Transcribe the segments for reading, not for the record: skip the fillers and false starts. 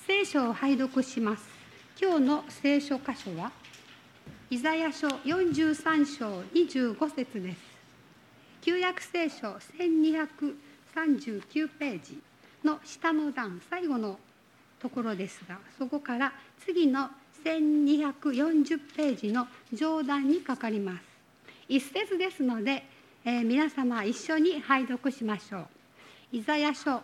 聖書を拝読します。今日の聖書箇所は、イザヤ書43章25節です。旧約聖書1239ページの下の段、最後のところですが、そこから次の1240ページの上段にかかります。一節ですので、皆様一緒に拝読しましょう。イザヤ書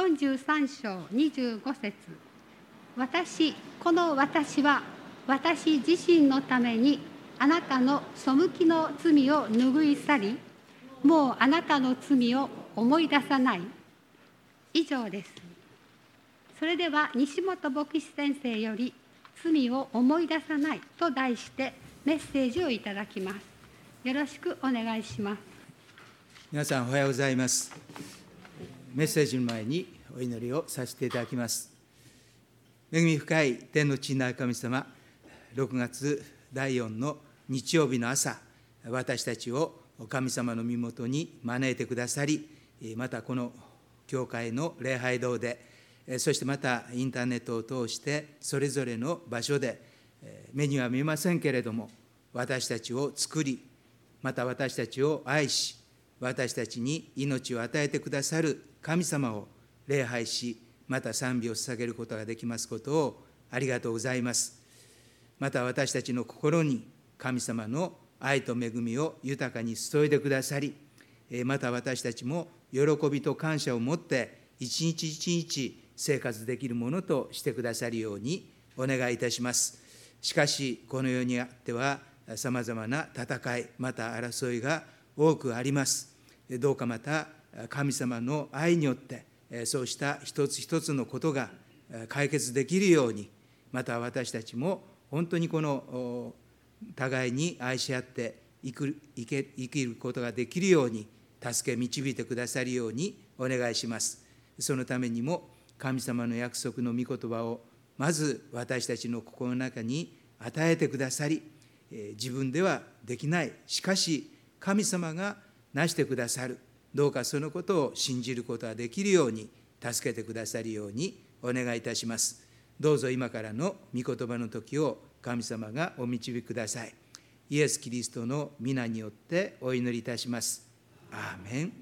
43章25節。この私は私自身のためにあなたの背きの罪を拭い去り、もうあなたの罪を思い出さない。以上です。それでは西本牧師先生より罪を思い出さないと題してメッセージをいただきます。よろしくお願いします。 皆さんおはようございます。メッセージの前にお祈りをさせていただきます。恵み深い天の父なる神様、6月第4の日曜日の朝、私たちを神様の身元に招いてくださり、またこの教会の礼拝堂で、そしてまたインターネットを通してそれぞれの場所で、目には見えませんけれども、私たちを作り、また私たちを愛し、私たちに命を与えてくださる神様を礼拝し、また賛美を捧げることができますことをありがとうございます。また私たちの心に神様の愛と恵みを豊かに注いでくださり、また私たちも喜びと感謝を持って一日一日生活できるものとしてくださるようにお願いいたします。しかしこの世にあってはさまざまな戦い、また争いが多くあります。どうかまた神様の愛によってそうした一つ一つのことが解決できるように、また私たちも本当にこの互いに愛し合って生きることができるように助け導いてくださるようにお願いします。そのためにも神様の約束の御言葉をまず私たちの心の中に与えてくださり、自分ではできない、しかし神様がなしてくださる、どうかそのことを信じることができるように助けてくださるようにお願いいたします。どうぞ今からの御言葉の時を神様がお導きください。イエス・キリストの皆によってお祈りいたします。アーメン。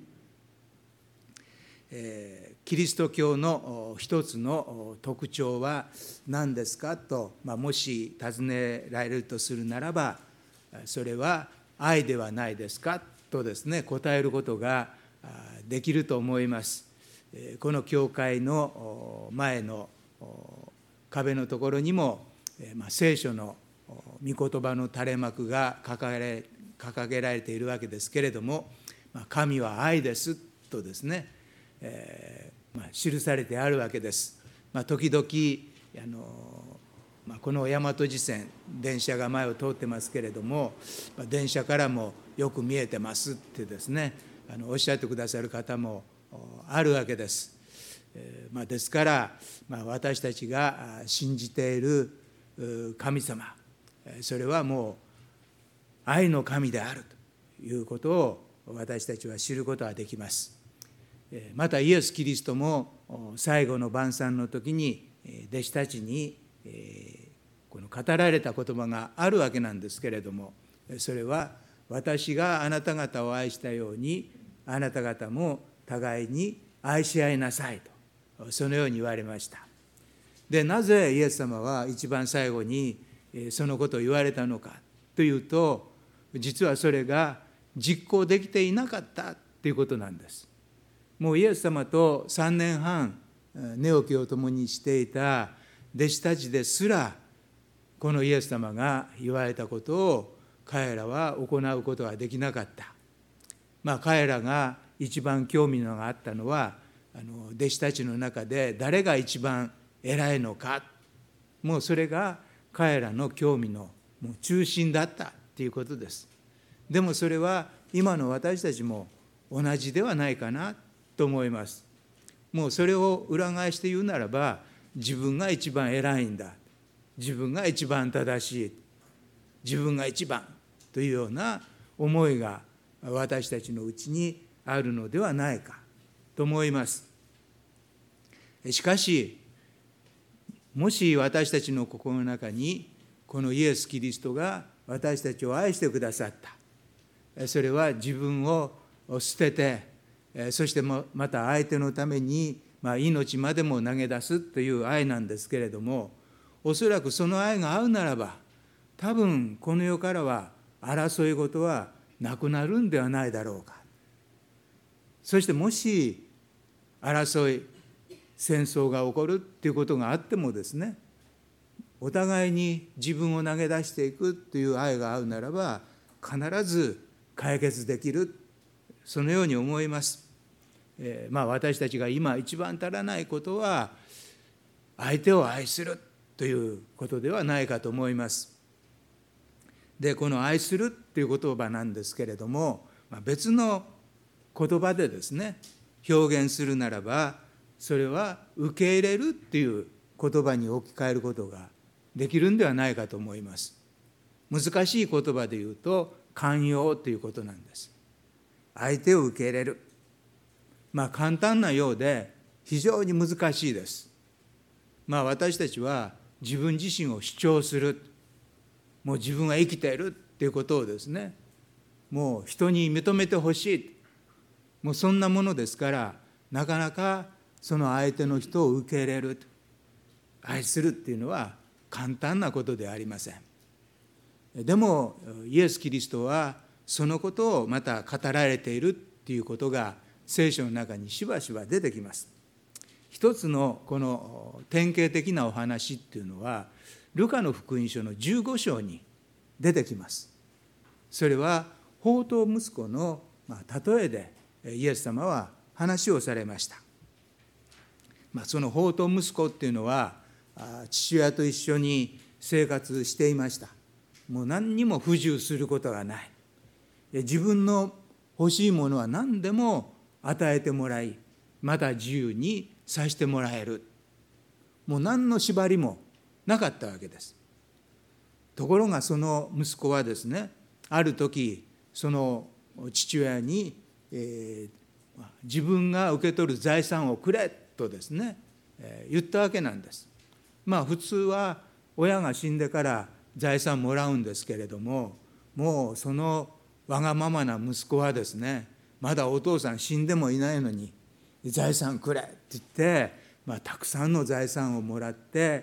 キリスト教の一つの特徴は何ですかと、もし尋ねられるとするならば、それは愛ではないですかとですね、答えることができると思います。この教会の前の壁のところにも、聖書の御言葉の垂れ幕が掲げられているわけですけれども、神は愛ですとですね、記されてあるわけです。時々この大和路線、電車が前を通ってますけれども、電車からもよく見えてますってですね、おっしゃってくださる方もあるわけです。ですから、私たちが信じている神様、それはもう愛の神であるということを私たちは知ることができます。またイエス・キリストも最後の晩餐の時に弟子たちにこの語られた言葉があるわけなんですけれども、それは私があなた方を愛したようにあなた方も互いに愛し合いなさいと、そのように言われました。で、なぜイエス様は一番最後にそのことを言われたのかというと、実はそれが実行できていなかったということなんです。もうイエス様と3年半寝起きを共にしていた弟子たちですら、このイエス様が言われたことを彼らは行うことができなかった。彼らが一番興味のあったのは、弟子たちの中で誰が一番偉いのか、もうそれが彼らの興味のもう中心だったということです。でもそれは今の私たちも同じではないかなと思います。もうそれを裏返して言うならば、自分が一番偉いんだ、自分が一番正しい、自分が一番というような思いが私たちのうちにあるのではないかと思います。しかしもし私たちの心の中にこのイエス・キリストが私たちを愛してくださった、それは自分を捨てて、そしてまた相手のために命までも投げ出すという愛なんですけれども、おそらくその愛が合うならば、多分この世からは争い事はなくなるんではないだろうか。そしてもし争い、戦争が起こるっていうことがあってもですね、お互いに自分を投げ出していくという愛が合うならば、必ず解決できる、そのように思います。私たちが今一番足らないことは、相手を愛するということではないかと思います。で、この愛するという言葉なんですけれども、別の言葉でですね、表現するならば、それは受け入れるっていう言葉に置き換えることができるんではないかと思います。難しい言葉で言うと、寛容ということなんです。相手を受け入れる。簡単なようで非常に難しいです。私たちは自分自身を主張する。もう自分は生きているっていうことをですね、もう人に認めてほしい。もうそんなものですから、なかなかその相手の人を受け入れる、愛するっていうのは簡単なことではありません。でもイエス・キリストはそのことをまた語られているっていうことが聖書の中にしばしば出てきます。一つのこの典型的なお話っていうのは、ルカの福音書の15章に出てきます。それは放蕩息子の例えでイエス様は話をされました。その放蕩息子っていうのは父親と一緒に生活していました。もう何にも不自由することがない。自分の欲しいものは何でも与えてもらい、また自由にさせてもらえる。もう何の縛りもなかったわけです。ところがその息子はですね、ある時その父親に、自分が受け取る財産をくれとですね、言ったわけなんです。普通は親が死んでから財産もらうんですけれども、もうそのわがままな息子はですね、まだお父さん死んでもいないのに財産くれって言って、たくさんの財産をもらって、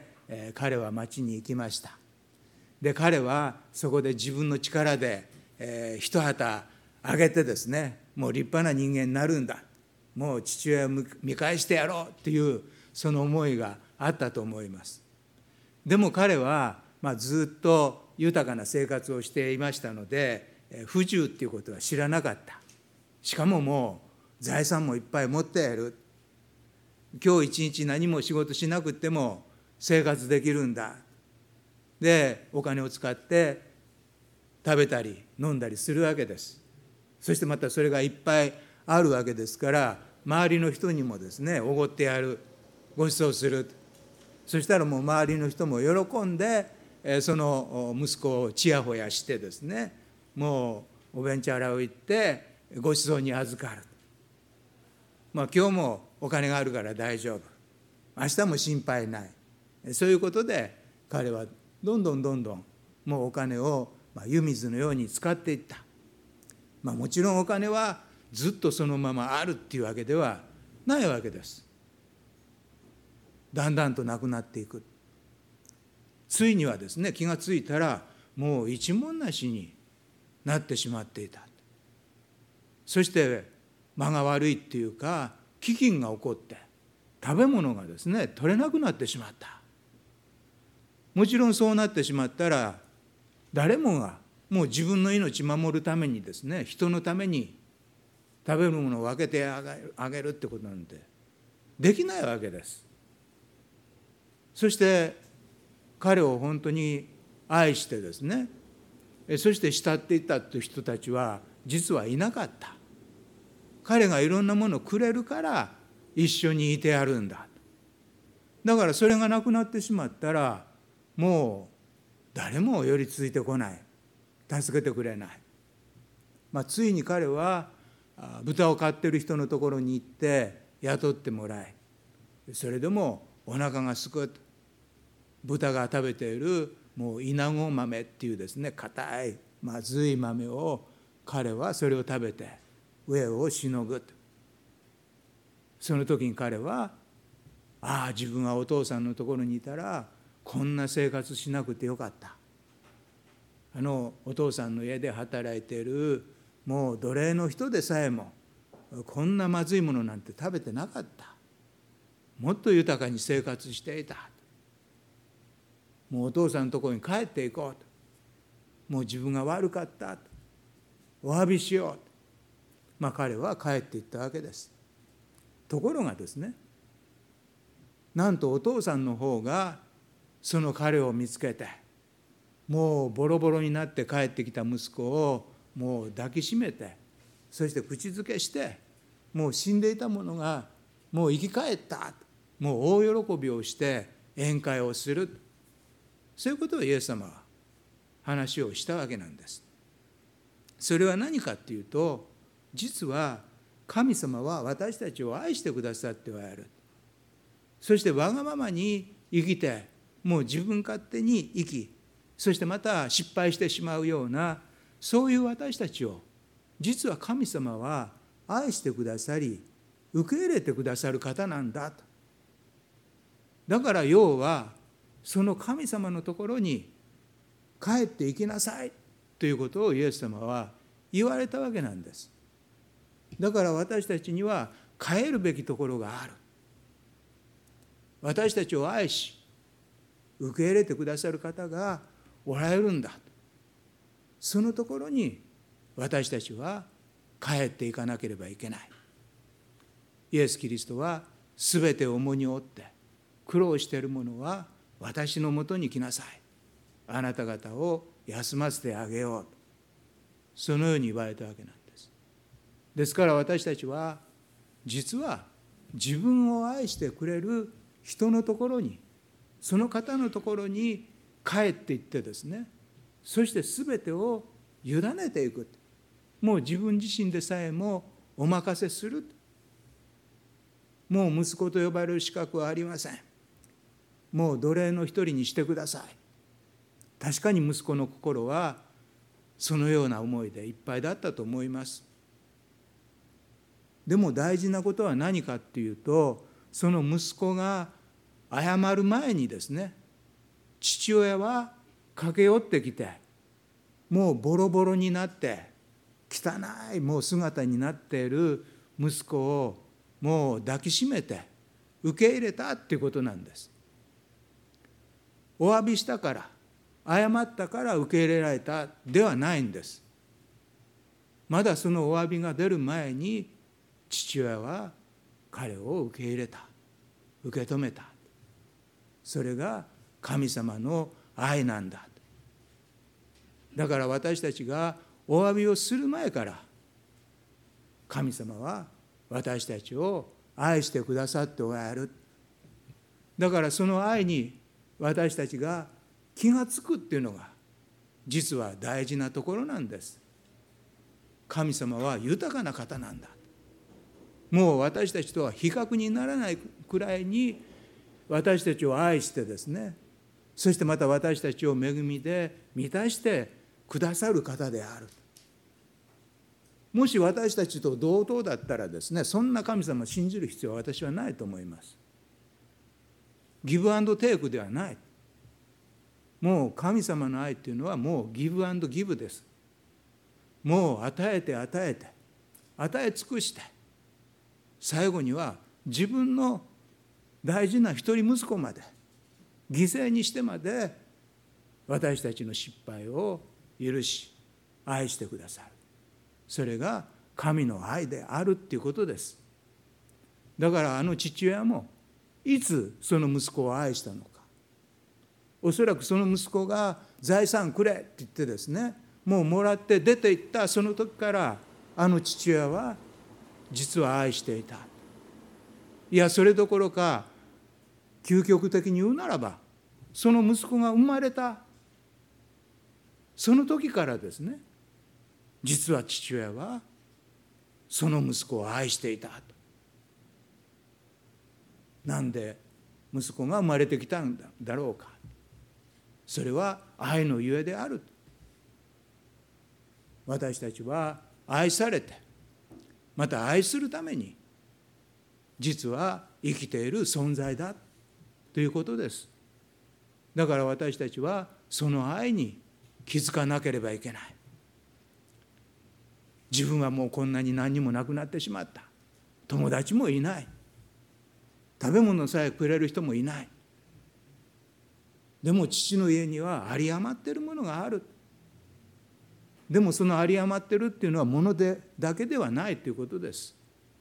彼は町に行きました。で、彼はそこで自分の力で、一旗あげてですね、もう立派な人間になるんだ、もう父親を見返してやろうっていうその思いがあったと思います。でも彼は、ずっと豊かな生活をしていましたので、不自由っていうことは知らなかった。しかももう財産もいっぱい持っている。今日一日何も仕事しなくても生活できるんだ。で、お金を使って食べたり飲んだりするわけです。そしてまたそれがいっぱいあるわけですから、周りの人にもですね、おごってやる、ご馳走する。そしたらもう周りの人も喜んで、その息子をちやほやしてですね、もうおべんちゃらを行ってご馳走に預かる。今日もお金があるから大丈夫、明日も心配ない。そういうことで彼はどんどんもうお金を湯水のように使っていった。もちろんお金はずっとそのままあるっていうわけではないわけです。だんだんとなくなっていく。ついにはですね、気がついたらもう一文なしになってしまっていた。そして間が悪いっていうか、飢饉が起こって食べ物がですね取れなくなってしまった。もちろんそうなってしまったら、誰もがもう自分の命守るためにですね、人のために食べるものを分けてあげるってことなんてできないわけです。そして彼を本当に愛してですね、そして慕っていたという人たちは実はいなかった。彼がいろんなものをくれるから一緒にいてやるんだ。だからそれがなくなってしまったら、もう誰も寄りついてこない、助けてくれない。ついに彼は豚を飼ってる人のところに行って雇ってもらい、それでもお腹がすく、 豚が食べているもうイナゴ豆っていうですね、硬いまずい豆を彼はそれを食べて飢えをしのぐ。その時に彼は、ああ、自分はお父さんのところにいたらこんな生活しなくてよかった。お父さんの家で働いているもう奴隷の人でさえもこんなまずいものなんて食べてなかった。もっと豊かに生活していた。もうお父さんのところに帰っていこうと。もう自分が悪かったと。お詫びしようと。彼は帰っていったわけです。ところがですね、なんとお父さんの方がその彼を見つけて、もうボロボロになって帰ってきた息子をもう抱きしめて、そして口づけして、もう死んでいたものがもう生き返った、もう大喜びをして宴会をする、そういうことをイエス様は話をしたわけなんです。それは何かっていうと、実は神様は私たちを愛してくださっておられる。そしてわがままに生きて、もう自分勝手に生き、そしてまた失敗してしまうような、そういう私たちを実は神様は愛してくださり、受け入れてくださる方なんだと。だから要はその神様のところに帰っていきなさいということをイエス様は言われたわけなんです。だから私たちには帰るべきところがある。私たちを愛し受け入れてくださる方がおられるんだ。そのところに私たちは帰っていかなければいけない。イエス・キリストはすべて重荷を負って苦労している者は私のもとに来なさい。あなた方を休ませてあげよう。そのように言われたわけなんです。ですから私たちは実は自分を愛してくれる人のところに、その方のところに帰っていってですね、そして全てを委ねていく。もう自分自身でさえもお任せする。もう息子と呼ばれる資格はありません。もう奴隷の一人にしてください。確かに息子の心はそのような思いでいっぱいだったと思います。でも大事なことは何かっていうと、その息子が謝る前にですね、父親は駆け寄ってきて、もうボロボロになって汚いもう姿になっている息子をもう抱きしめて受け入れたっていうことなんです。お詫びしたから、謝ったから受け入れられたではないんです。まだそのお詫びが出る前に父親は彼を受け入れた、受け止めた。それが神様の愛なんだ。だから私たちがお詫びをする前から神様は私たちを愛してくださっておられる。だからその愛に私たちが気がつくっていうのが実は大事なところなんです。神様は豊かな方なんだ。もう私たちとは比較にならないくらいに私たちを愛してですね、そしてまた私たちを恵みで満たしてくださる方である。もし私たちと同等だったらですね、そんな神様を信じる必要は私はないと思います。ギブアンドテイクではない。もう神様の愛っていうのはもうギブアンドギブです。もう与えて与えて与え尽くして、最後には自分の大事な一人息子まで犠牲にしてまで私たちの失敗を許し愛してくださる。それが神の愛であるっていうことです。だからあの父親もいつその息子を愛したのか。おそらくその息子が財産くれって言ってですね、もうもらって出て行ったその時からあの父親は実は愛していた。いやそれどころか究極的に言うならば、その息子が生まれたその時からですね、実は父親はその息子を愛していたと。なんで息子が生まれてきたんだろうか。 それは愛のゆえである。私たちは愛されて、また愛するために実は生きている存在だということです。だから私たちはその愛に気づかなければいけない。自分はもうこんなに何にもなくなってしまった。友達もいない。食べ物さえくれる人もいない。でも父の家には有り余っているものがある。でもその有り余っているっていうのは物だけではないということです。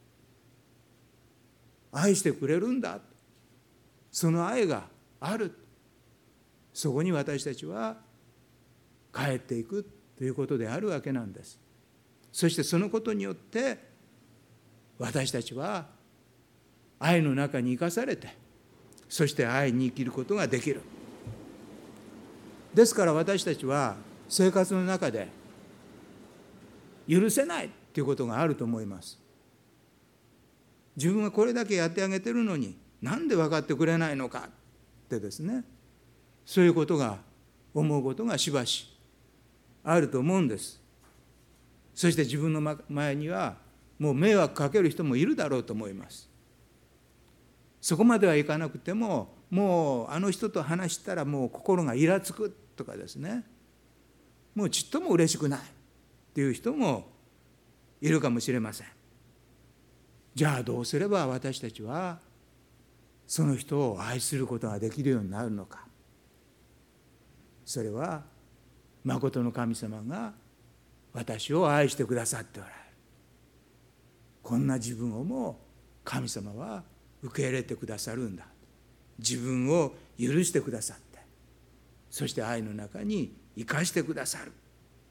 愛してくれるんだ。その愛がある。そこに私たちは帰っていくということであるわけなんです。そしてそのことによって私たちは愛の中に生かされて、そして愛に生きることができる。ですから私たちは生活の中で許せないということがあると思います。自分はこれだけやってあげてるのになんで分かってくれないのかってですね、そういうことが思うことがしばしあると思うんです。そして自分の前にはもう迷惑かける人もいるだろうと思います。そこまではいかなくても、もうあの人と話したらもう心がイラつくとかですね、もうちっとも嬉しくないっていう人もいるかもしれません。じゃあどうすれば私たちはその人を愛することができるようになるのか。それは真の神様が私を愛してくださっておられる。こんな自分をも神様は受け入れてくださるんだ。自分を許してくださって、そして愛の中に生かしてくださる。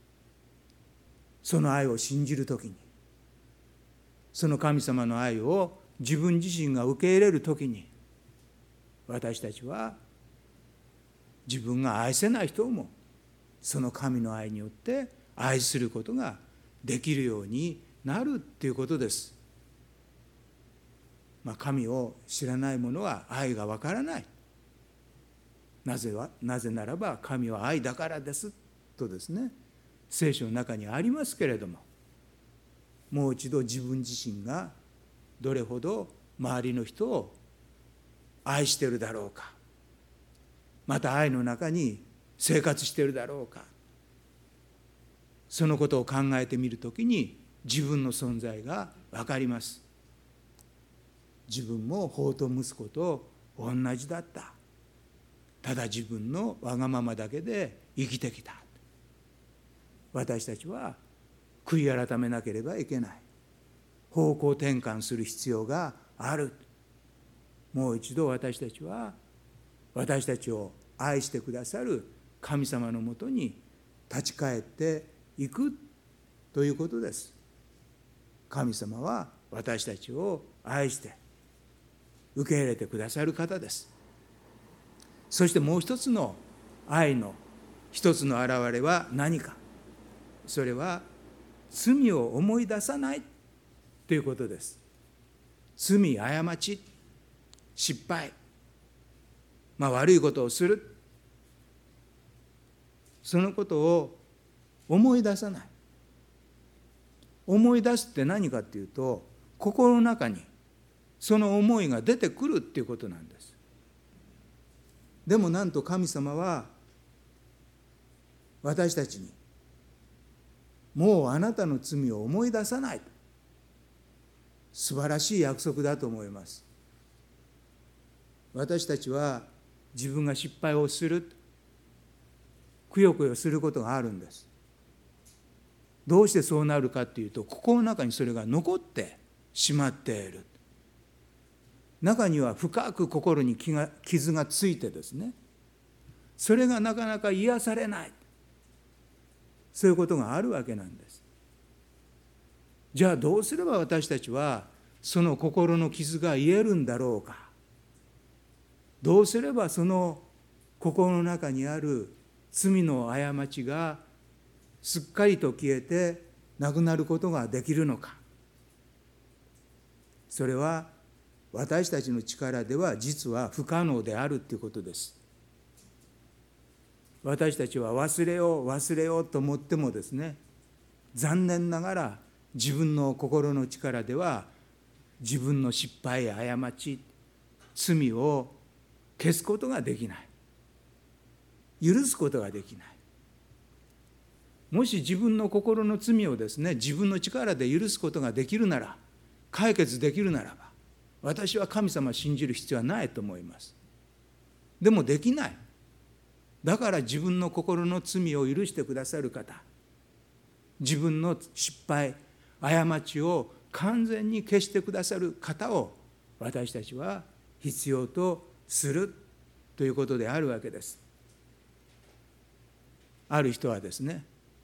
その愛を信じるときに、その神様の愛を自分自身が受け入れるときに、私たちは自分が愛せない人もその神の愛によって愛することができるようになるということです。神を知らない者は愛がわからない。なぜならば神は愛だからですとですね、聖書の中にありますけれども、もう一度自分自身がどれほど周りの人を愛しているだろうか、また愛の中に生活しているだろうか、そのことを考えてみるときに自分の存在が分かります。自分も法と息子と同じだった。ただ自分のわがままだけで生きてきた。私たちは悔い改めなければいけない。方向転換する必要がある。もう一度私たちは私たちを愛してくださる神様のもとに立ち返っていくということです。神様は私たちを愛して受け入れてくださる方です。そしてもう一つの愛の一つの表れは何か。それは罪を思い出さないということです。罪、過ち、失敗、悪いことをする、そのことを思い出さない。思い出すって何かっていうと、心の中にその思いが出てくるっていうことなんです。でもなんと神様は私たちに、もうあなたの罪を思い出さない。素晴らしい約束だと思います。私たちは自分が失敗をする、くよくよすることがあるんです。どうしてそうなるかっていうと、心の中にそれが残ってしまっている。中には深く心に傷がついてですね、それがなかなか癒されない、そういうことがあるわけなんです。じゃあどうすれば私たちはその心の傷が癒えるんだろうか。どうすればその心の中にある罪の過ちがすっかりと消えてなくなることができるのか。それは私たちの力では実は不可能であるということです。 私たちは忘れようと思ってもですね、残念ながら自分の心の力では自分の失敗や過ち、罪を消すことができない。許すことができない。もし自分の心の罪をですね、自分の力で許すことができるなら、解決できるならば、私は神様を信じる必要はないと思います。でもできない。だから自分の心の罪を許してくださる方、自分の失敗、過ちを完全に消してくださる方を私たちは必要とするということであるわけです。ある人はですね、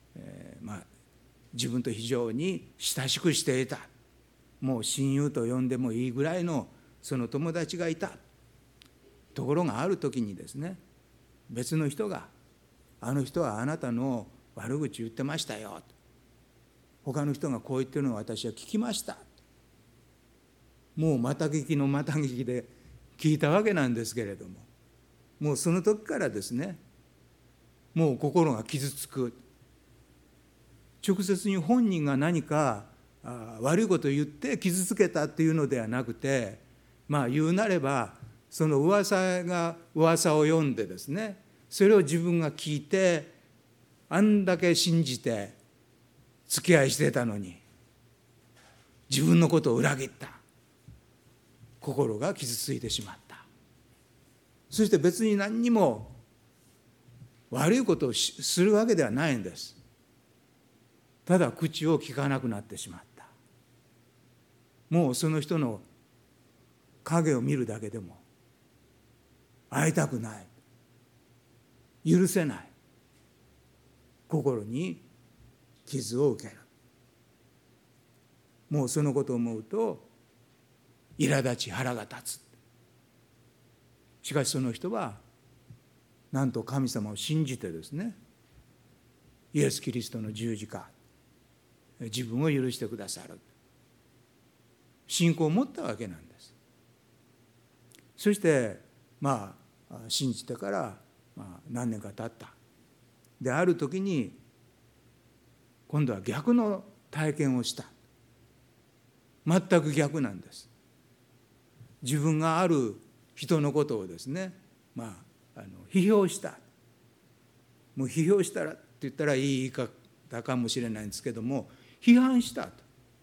自分と非常に親しくしていた、もう親友と呼んでもいいぐらいのその友達がいた。ところがある時にですね、別の人が、あの人はあなたの悪口言ってましたよ、他の人がこう言ってるのを私は聞きました。もうまた聞きのまた聞きで聞いたわけなんですけれども、もうその時からですね、もう心が傷つく。直接に本人が何か悪いことを言って傷つけたっていうのではなくて、言うなればその噂が噂を読んでですね、それを自分が聞いて、あんだけ信じて付き合いしてたのに自分のことを裏切った。心が傷ついてしまった。そして別に何にも悪いことをするわけではないんです。ただ口を聞かなくなってしまった。もうその人の影を見るだけでも会いたくない、許せない、心に傷を受ける。もうそのことを思うと苛立ち腹が立つ。しかしその人はなんと神様を信じてですね、イエス・キリストの十字架、自分を許してくださる信仰を持ったわけなんです。そして信じてから何年か経った。である時に今度は逆の体験をした。全く逆なんです。自分がある人のことをですね、批評した。もう批評したらって言ったらいい言い方かもしれないんですけども、批判したと。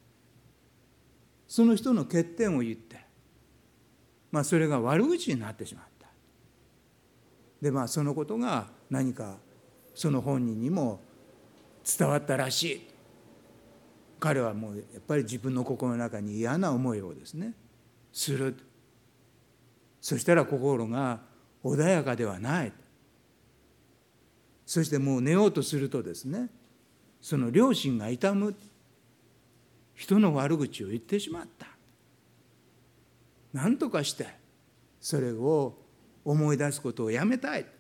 その人の欠点を言って、それが悪口になってしまった。でそのことが何かその本人にも伝わったらしい。彼はもうやっぱり自分の心の中に嫌な思いをですねする。そしたら心が穏やかではない。そしてもう寝ようとするとですね、その良心が痛む。人の悪口を言ってしまった。何とかしてそれを思い出すことをやめたい。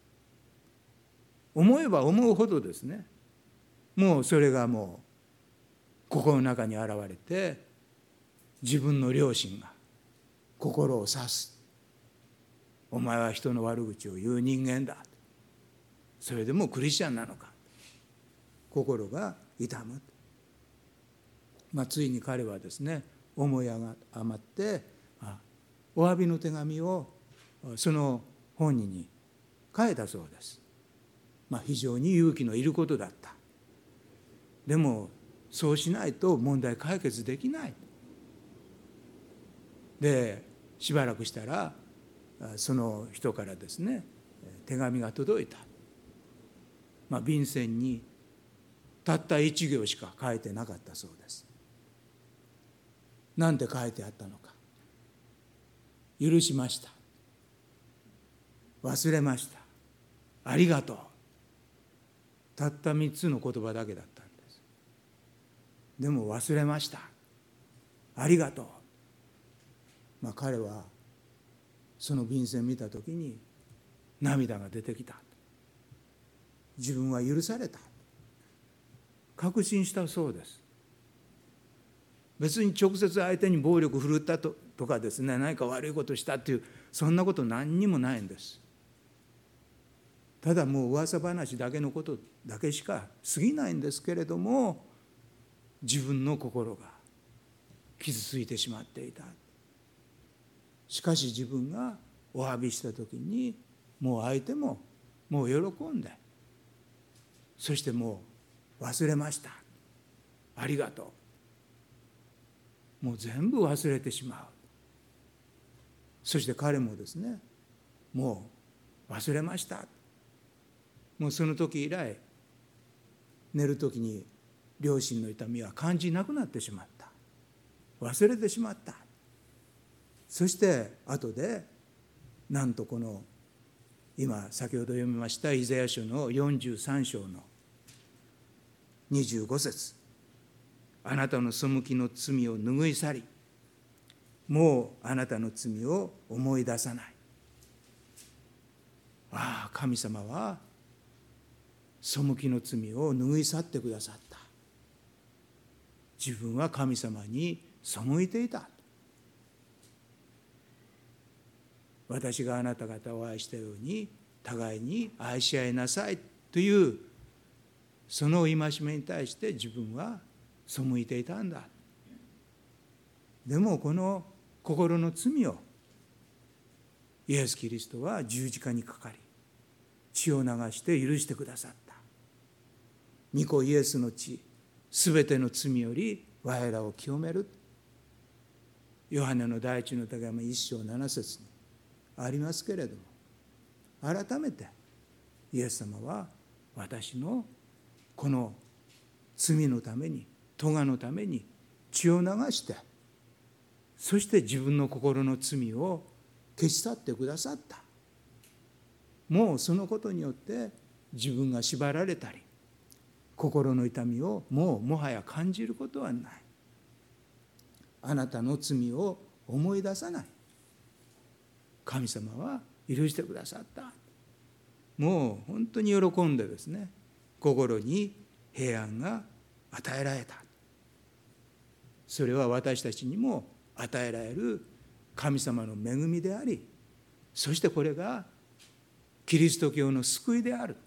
思えば思うほどですね、もうそれがもう心の中に現れて、自分の良心が心を刺す。お前は人の悪口を言う人間だ。それでもクリスチャンなのか。心が痛む。ついに彼はですね、思い余ってお詫びの手紙をその本人に書いたそうです。非常に勇気のいることだった。でもそうしないと問題解決できない。でしばらくしたらその人からですね、手紙が届いた。便箋にたった一行しか書いてなかったそうです。なんて書いてあったのか。許しました。忘れました。ありがとう。たった3つの言葉だけだったんです。でも忘れました。ありがとう。彼はその便箋を見たときに涙が出てきた。自分は許された。確信したそうです。別に直接相手に暴力振るったとかですね、何か悪いことしたっていうそんなこと何にもないんです。 ただもう噂話だけのことだけしか過ぎないんですけれども、自分の心が傷ついてしまっていた。しかし自分がお詫びした時に、もう相手ももう喜んで、そしてもう忘れました、ありがとう、もう全部忘れてしまう。そして彼もですね、もう忘れました、もうその時以来寝る時に両親の痛みは感じなくなってしまった、忘れてしまった。そして後でなんとこの今先ほど読みましたイザヤ書の43章の25節、あなたの背きの罪を拭い去り、もうあなたの罪を思い出さない。ああ、神様は背きの罪を拭い去ってくださった。自分は神様に背いていた。私があなた方を愛したように互いに愛し合いなさいというその戒めに対して自分は背いていたんだ。でもこの心の罪をイエス・キリストは十字架にかかり血を流して許してくださった。御子イエスの血、すべての罪より我らを清める。ヨハネの第一の手紙1章7節にありますけれども、改めてイエス様は私のこの罪のために、咎のために血を流して、そして自分の心の罪を消し去ってくださった。もうそのことによって自分が縛られたり心の痛みをもはや感じることはない。あなたの罪を思い出さない。神様は許してくださった。もう本当に喜んでですね、心に平安が与えられた。それは私たちにも与えられる神様の恵みであり、そしてこれがキリスト教の救いである。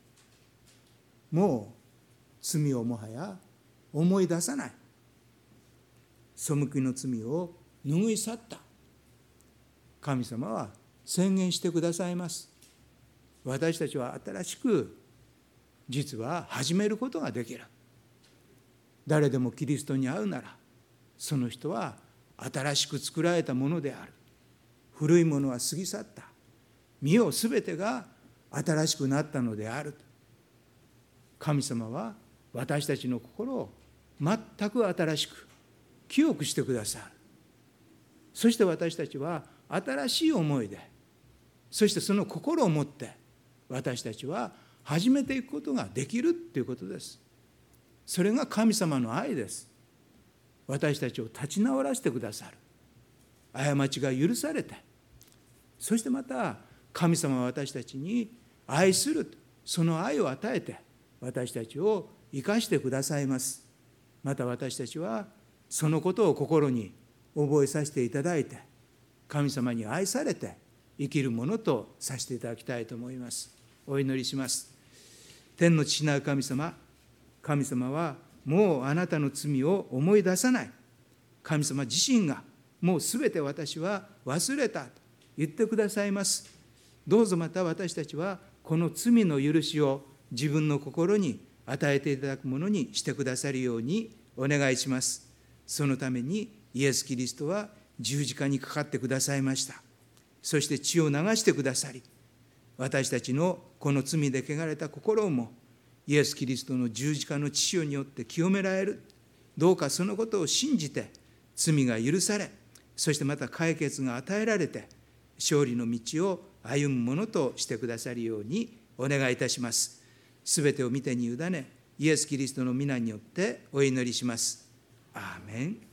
もう罪をもはや思い出さない。背きの罪を拭い去った神様は宣言してくださいます。私たちは新しく実は始めることができる。誰でもキリストに会うなら、その人は新しく作られたものである。古いものは過ぎ去った。見よ、すべてが新しくなったのである。神様は私たちの心を全く新しく清くしてくださる。そして私たちは新しい思いで、そしてその心を持って私たちは始めていくことができるということです。それが神様の愛です。私たちを立ち直らせてくださる。過ちが許されて、そしてまた神様は私たちに愛する、その愛を与えて私たちを生かしてくださいます。また私たちはそのことを心に覚えさせていただいて、神様に愛されて生きるものとさせていただきたいと思います。お祈りします。天の父なる神様、神様はもうあなたの罪を思い出さない。神様自身がもうすべて私は忘れたと言ってくださいます。どうぞまた私たちはこの罪の許しを自分の心に与えていただくものにしてくださるようにお願いします。そのためにイエス・キリストは十字架にかかってくださいました。そして血を流してくださり、私たちのこの罪で汚れた心もイエス・キリストの十字架の血潮によって清められる。どうかそのことを信じて罪が許され、そしてまた解決が与えられて勝利の道を歩むものとしてくださるようにお願いいたします。すべてを御手に委ね、イエス・キリストの皆によってお祈りします。アーメン。